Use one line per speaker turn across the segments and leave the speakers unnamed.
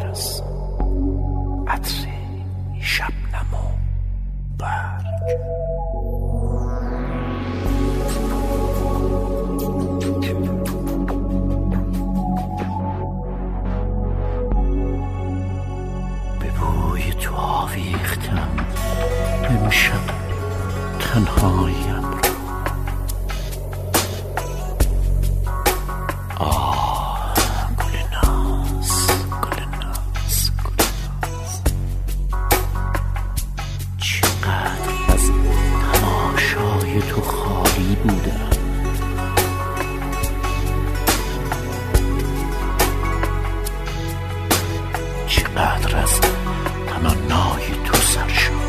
از عطر شبنم و برگ. به بوی تو آویختم امشب تنهایم را. گل ناز، گل ناز، گل ناز، چقدر از تماشای تو خالی بودم. چقدر از تمنای تو سرشار.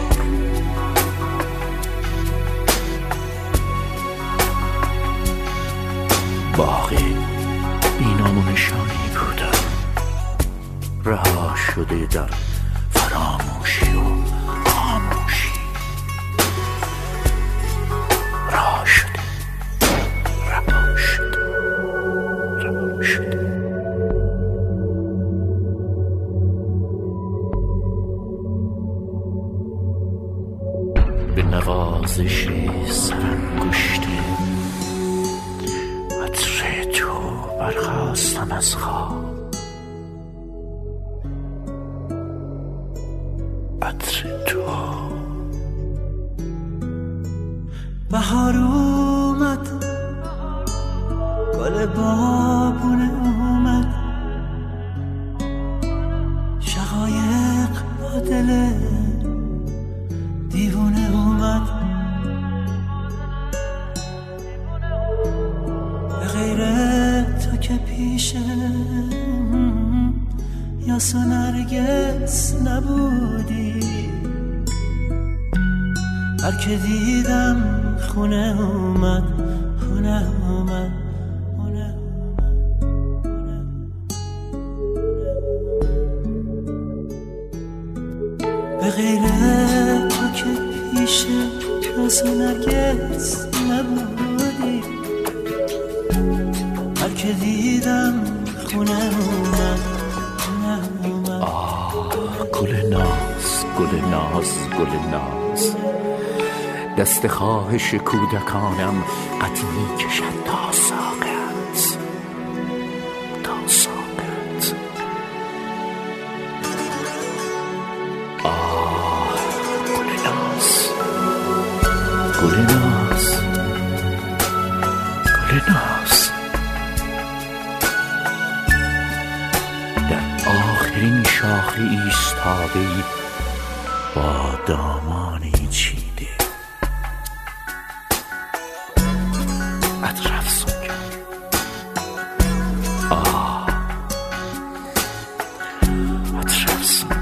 باغ بینام و نشانی بودم، رها شده در فراموشی و خاموشی. رها شده، رها شده، رها شده. به نوازش سرانگشته عطر تو برخاستم از خواب. عطر تو.
بهار اومد، گل بابونه اومد، شقایق با دل دیوونه اومد. به غیر تو که پیشه یاس و نرگس نبودی. هر که دیدم خونه اومد، خونه اومد، خونه اومد. به غیر تو که پیشه یاس و نرگس نبودی. هر که دیدم خونه اومد، خونه اومد.
گل ناز، گل ناز، گل ناز، دست خواهش کودکانم قد می کشد تا ساقت، تا ساقت. گل ناز، گل ناز، گل ناز، در آخرین شاخه ایستاده ای با دامانی چیده. عطر افزون کرد. عطر افزون